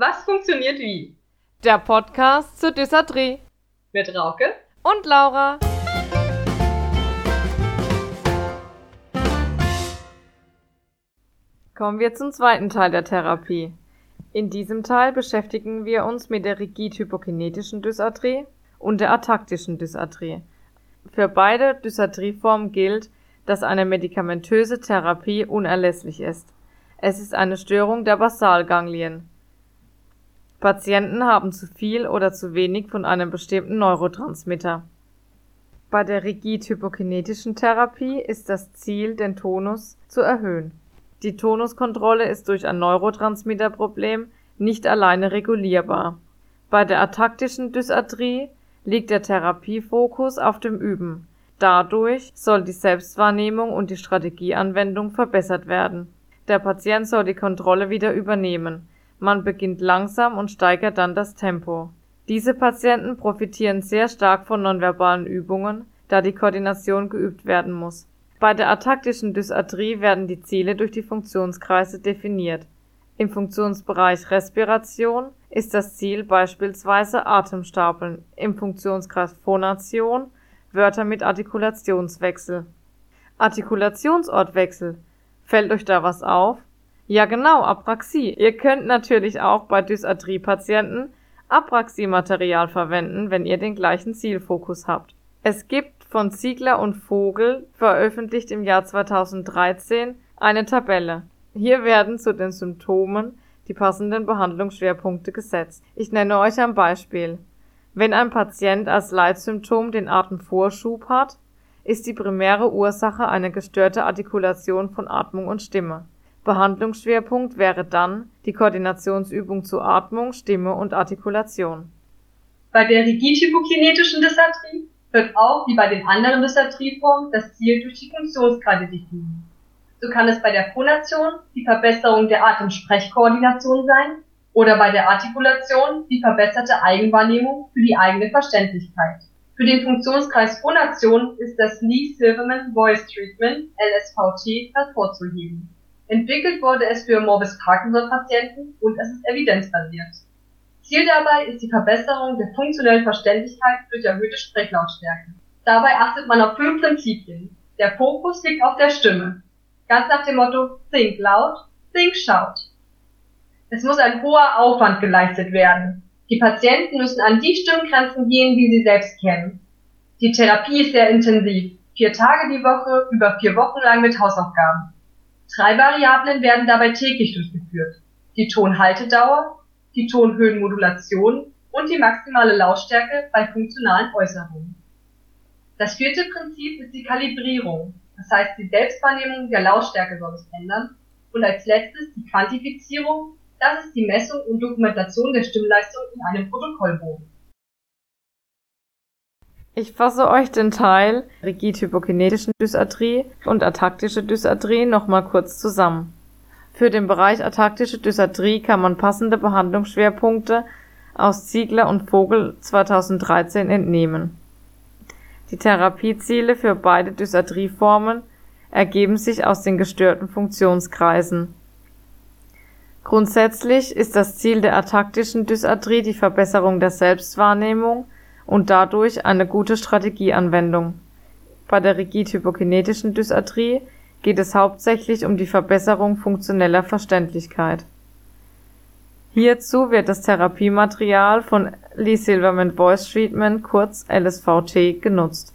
Was funktioniert wie? Der Podcast zur Dysarthrie. Mit Rauke und Laura. Kommen wir zum zweiten Teil der Therapie. In diesem Teil beschäftigen wir uns mit der rigid-hypokinetischen Dysarthrie und der ataktischen Dysarthrie. Für beide Dysarthrieformen gilt, dass eine medikamentöse Therapie unerlässlich ist. Es ist eine Störung der Basalganglien. Patienten haben zu viel oder zu wenig von einem bestimmten Neurotransmitter. Bei der rigid-hypokinetischen Therapie ist das Ziel, den Tonus zu erhöhen. Die Tonuskontrolle ist durch ein Neurotransmitterproblem nicht alleine regulierbar. Bei der ataktischen Dysarthrie liegt der Therapiefokus auf dem Üben. Dadurch soll die Selbstwahrnehmung und die Strategieanwendung verbessert werden. Der Patient soll die Kontrolle wieder übernehmen. Man beginnt langsam und steigert dann das Tempo. Diese Patienten profitieren sehr stark von nonverbalen Übungen, da die Koordination geübt werden muss. Bei der ataktischen Dysarthrie werden die Ziele durch die Funktionskreise definiert. Im Funktionsbereich Respiration ist das Ziel beispielsweise Atemstapeln, im Funktionskreis Phonation Wörter mit Artikulationswechsel. Artikulationsortwechsel. Fällt euch da was auf? Ja genau, Apraxie. Ihr könnt natürlich auch bei Dysarthrie-Patienten Apraxie-Material verwenden, wenn ihr den gleichen Zielfokus habt. Es gibt von Ziegler und Vogel, veröffentlicht im Jahr 2013, eine Tabelle. Hier werden zu den Symptomen die passenden Behandlungsschwerpunkte gesetzt. Ich nenne euch ein Beispiel. Wenn ein Patient als Leitsymptom den Atemvorschub hat, ist die primäre Ursache eine gestörte Artikulation von Atmung und Stimme. Behandlungsschwerpunkt wäre dann die Koordinationsübung zu Atmung, Stimme und Artikulation. Bei der rigid-hypokinetischen Dysarthrie wird auch wie bei den anderen Dysarthrieformen das Ziel durch die Funktionskreise definiert. So kann es bei der Phonation die Verbesserung der Atem-Sprech-Koordination sein oder bei der Artikulation die verbesserte Eigenwahrnehmung für die eigene Verständlichkeit. Für den Funktionskreis Phonation ist das Lee-Silverman Voice Treatment (LSVT) hervorzuheben. Entwickelt wurde es für Morbus-Parkinson-Patienten und es ist evidenzbasiert. Ziel dabei ist die Verbesserung der funktionellen Verständlichkeit durch erhöhte Sprechlautstärke. Dabei achtet man auf 5 Prinzipien. Der Fokus liegt auf der Stimme. Ganz nach dem Motto Think loud, think shout. Es muss ein hoher Aufwand geleistet werden. Die Patienten müssen an die Stimmgrenzen gehen, die sie selbst kennen. Die Therapie ist sehr intensiv. 4 Tage die Woche, über 4 Wochen lang mit Hausaufgaben. 3 Variablen werden dabei täglich durchgeführt. Die Tonhaltedauer, die Tonhöhenmodulation und die maximale Lautstärke bei funktionalen Äußerungen. Das 4. Prinzip ist die Kalibrierung, das heißt die Selbstwahrnehmung der Lautstärke soll sich ändern, und als letztes die Quantifizierung, das ist die Messung und Dokumentation der Stimmleistung in einem Protokollbogen. Ich fasse euch den Teil rigid-hypokinetischen Dysarthrie und ataktische Dysarthrie nochmal kurz zusammen. Für den Bereich ataktische Dysarthrie kann man passende Behandlungsschwerpunkte aus Ziegler und Vogel 2013 entnehmen. Die Therapieziele für beide Dysarthrieformen ergeben sich aus den gestörten Funktionskreisen. Grundsätzlich ist das Ziel der ataktischen Dysarthrie die Verbesserung der Selbstwahrnehmung und dadurch eine gute Strategieanwendung. Bei der rigid-hypokinetischen Dysarthrie geht es hauptsächlich um die Verbesserung funktioneller Verständlichkeit. Hierzu wird das Therapiematerial von Lee Silverman Voice Treatment, kurz LSVT, genutzt.